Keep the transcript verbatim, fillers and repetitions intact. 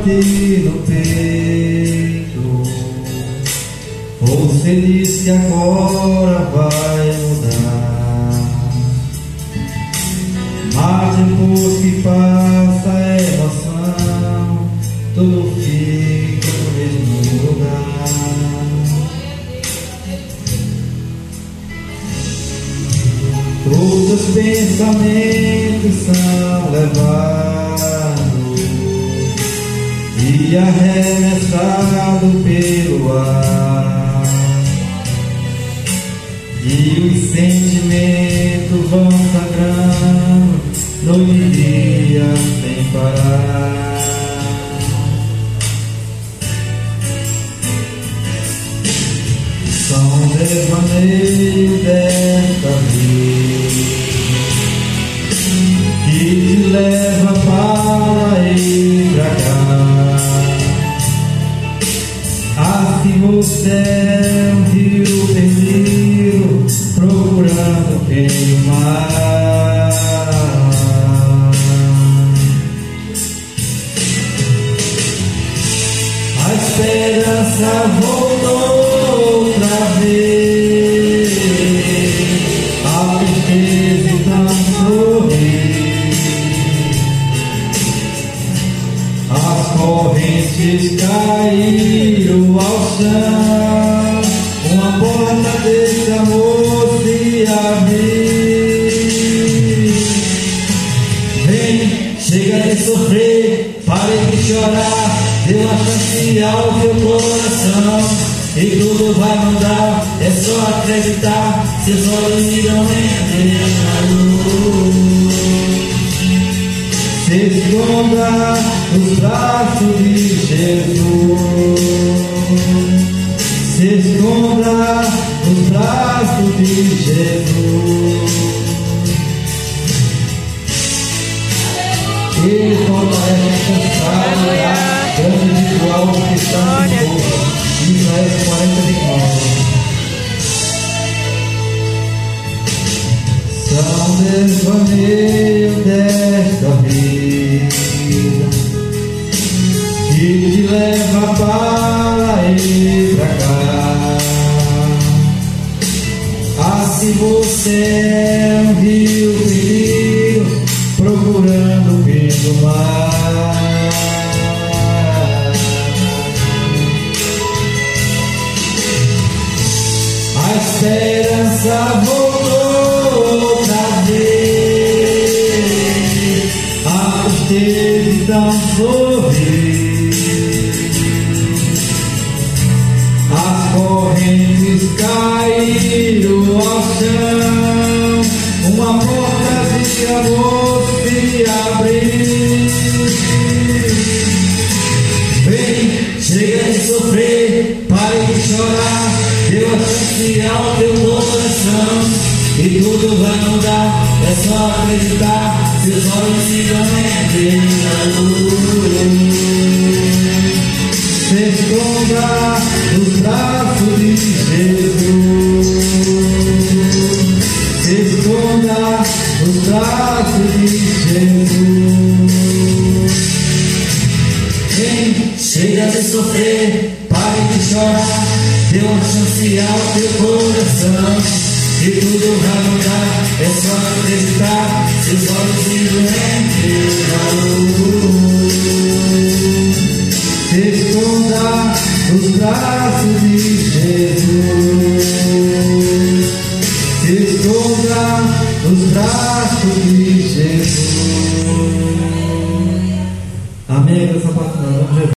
bater no peito. Você disse que agora vai mudar, mas depois que passa a emoção, tudo fica no mesmo lugar. Todos os pensamentos são levados e arremessados pelo ar, e os sentimentos vão sangrando noite e dia sem parar. São devaneios desta vida que te leva para ir pra cá. Assim você é um rio perdido, procurando pelo mar. A esperança voltou outra vez, a tristeza então sorri, as correntes caíram ao chão, uma porta desse amor se abriu. Vem, chega de sofrer, pare de chorar, dê uma chance ao teu coração e tudo vai mudar, é só acreditar, seus olhos irão entender na luz. Se esconda nos braços de Jesus, se esconda nos braços de Jesus. Ele fortalece cansado, grande igual que está no corpo. Isaías quarenta e nove. São devaneios desta vida que te leva para ir pra cá. Assim você é um rio perdido, procurando pelo mar. A esperança voltou outra vez, a tristeza então sorri, as correntes caíram ao chão, uma porta de amor se abriu. Vem, chega de sofrer, pare de chorar, dê uma chance ao teu coração e tudo vai mudar, é só acreditar, seus olhos irão ver a luz. Se esconda nos braços de Jesus, se esconda nos braços de Jesus. Vem, chega de sofrer, pare de chorar, dê uma chance ao teu coração e tudo vai mudar, é só acreditar, seus olhos irão ver a luz. Se esconda nos braços de Jesus, se esconda nos braços de Jesus. Amém. Essa parte não, vamos